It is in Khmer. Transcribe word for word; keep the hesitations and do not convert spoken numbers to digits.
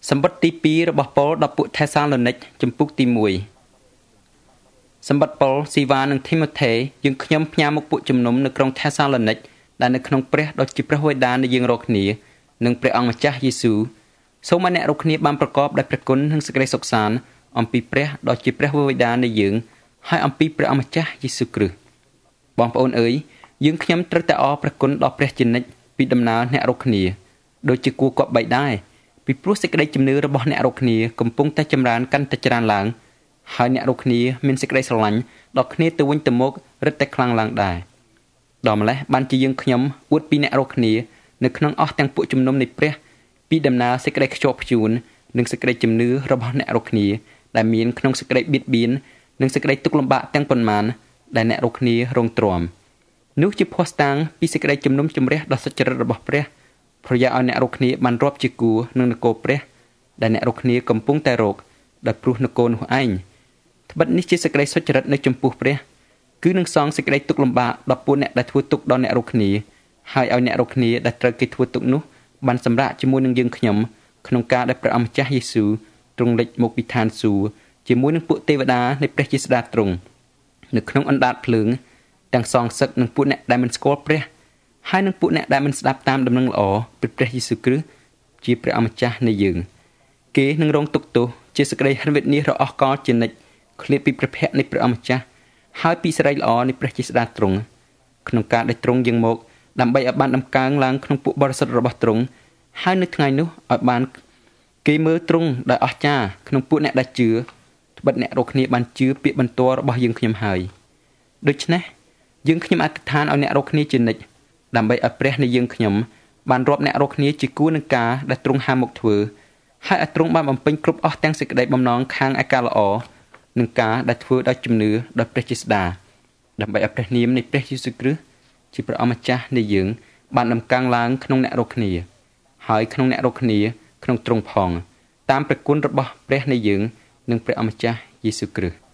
សម្បត្តិទីពីររបស់ប៉ុលដល់ពួកថេសាឡូនីកជំពូកទីមួយសម្បត្តិប៉ុលស៊ីវ៉ានិងធីម៉ូថេយើងខ្ញុំផ្ញើមកពួកជំនុំនៅក្រុងថេសាឡូនីកដែលនៅក្នុងព្រះដ៏ជាព្រះវេដានៃយើងរាល់គ្នានិងព្រះអង្គម្ចាស់យេស៊ូវសូមឲ្យអ្នករាល់គ្នាបានប្រកបដោយព្រះគុណនិងសេចក្តីសុខសាន្តអំពីព្រះដ៏ជាព្រះវេដានៃយើងហើយអំពីព្រះអង្គម្ចាស់យេស៊ូវគ្រីស្ទបងប្អូនអើយយើងខ្ញុំត្រូវតែអរព្រះគុណដល់ព្រះជានិច្ចពីដំណើរអ្នករាល់គ្នាដូចជាគួរគប្បីដែរពីព្រោះសេចក្តីជំនឿរបស់អ្នករាល់គ្នាកំពុងតែចម្រើនកាន់តែច្រើនឡើងហើយអ្នករាល់គ្នាមានសេចក្តីស្រឡាញ់ដល់គ្នាទៅវិញទៅមករឹតតែខ្លាំងឡើងដែរដល់ម្លេះបានជាយើងខ្ញុំអួតពីអ្នករាល់គ្នានៅក្នុងអស់ទាំងពួកជំនុំនៃព្រះពីដំណើរសេចក្តីខ្ជាប់ខ្ជួននិងសេចក្តីជំនឿរបស់អ្នករាល់គ្នាដែលមានក្នុងសេចក្តីបៀតបៀននិងសេចក្តីទុក្ខលំបាកទាំងប៉ុន្មានដែលអ្នករាល់គ្នារងទ្រាំនោះជាភ័ស្តុតាងពីសេចក្តីជំនុំជម្រះដ៏សុចរិតរបស់ព្រះប្រយោជន៍ឲ្យអ្នករាល់គ្នាបានរាប់ជាគួរនឹងនគរព្រះដែលអ្នករាល់គ្នាកំពុងតែរកដោយព្រោះនគរនោះឯងត្បិតនេះជាសេចក្តីសុចរិតនៅចំពោះព្រះគឺនឹងសងសេចក្តីទុក្ខលំបាកដល់ពួកអ្នកដែលធ្វើទុក្ខដល់អ្នករាល់គ្នាហើយឲ្យអ្នករាល់គ្នាដែលត្រូវគេធ្វើទុក្ខនោះបានសម្រាកជាមួយនឹងយើងខ្ញុំក្នុងការដែលព្រះអម្ចាស់យេស៊ូវទ្រង់លេចមកពីឋានសួគ៌ជាមួយនឹងពួកទេវតានៃព្រះជាស្ដេចទ្រង់នៅក្នុងអណ្ដាតភ្លើងទាំងសងសឹកនឹងពួកអ្នកដែលមិនស្គាល់ព្រះហើយនឹងពួកអ្នកដែលមិនស្ដាប់តាមដំណឹងល្អពីព្រះយេស៊ូវគ្រីស្ទជាព្រះអម្ចាស់នៃយើងគេនឹងរងទុក្ខទោសជាសេចក្តីហិនវិនាសរអស់កលជានិច្ចឃ្លាតពីព្រះភ័ក្ត្រនៃព្រះអម្ចាស់ហើយពីសេរីល្អនៃព្រះជាស្ដេចទ្រង់ក្នុងការដែលទ្រង់យាងមកដើម្បីឲ្យបានដំកើងឡើងក្នុងពួកបរិសុទ្ធរបស់ទ្រង់ហើយនៅថ្ងៃនោះឲ្យបានគេមើលទ្រង់ដោយអស្ចារ្យក្នុងពួកអ្នកដែលជឿត្បិតអ្នករាល់គ្នាបានជឿពាក្យបន្ទាល់របស់យើងខ្ញុំហើយដូច្នេះយើងខ្ញុំអធិដ្ឋានឲ្យអ្នករាល់គ្នាជានិច្ចដើម្បីឲ្យព្រះនៃយើងខ្ញុំបានរាប់អ្នករាល់គ្នាជាគួរនឹងការដែលទ្រង់ហាមមកធ្វើហើយឲ្យទ្រង់បានបំពេញគ្រប់អស់ទាំងសេចក្តីបំណងខាងឯកាល្អនឹងការដែលធ្វើដោយជំនឿដោយព្រះជាស្ដាដើម្បីឲ្យព្រះនាមនៃព្រះយេស៊ូវគ្រីស្ទជាព្រះអម្ចាស់នៃយើងបានដំកើងឡើងក្នុងអ្នករាល់គ្នាហើយក្នុងអ្នករាល់គ្នាក្នុងទ្រង់ផងតាមព្រះគុណរបស់ព្រះនៃយើងនិងព្រះអម្ចាស់យេស៊ូវគ្រីស្ទ